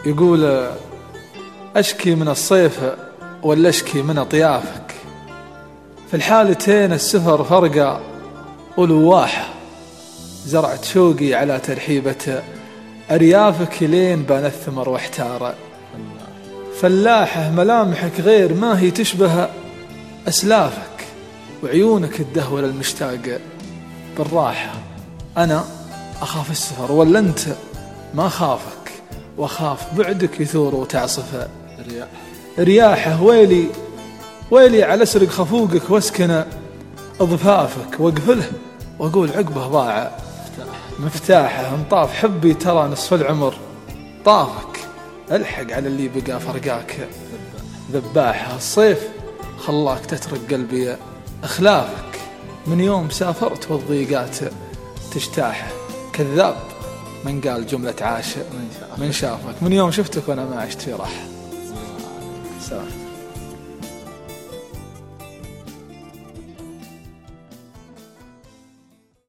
يقول أشكي من الصيف ولا أشكي من أطيافك، في الحالتين السفر فرقة ولواحة، زرعت شوقي على ترحيبة أريافك لين بان الثمر واحتار. فلاحة ملامحك غير ما هي تشبه أسلافك، وعيونك الدهول المشتاق بالراحة. أنا أخاف السفر ولا أنت ما خافك، وأخاف بعدك يثور وتعصف رياحه. ويلي على أسرق خفوقك واسكن أضفافك، واقفله وأقول عقبه ضاع مفتاحه. انطاف حبي ترى نصف العمر طافك، الحق على اللي بقى فرقاك ذباحه. الصيف خلاك تترك قلبي أخلافك، من يوم سافرت والضيقات تجتاحه. كذاب من قال جملة عاش من شافك، من يوم شفتك وأنا ما عشت في راحة. سلام.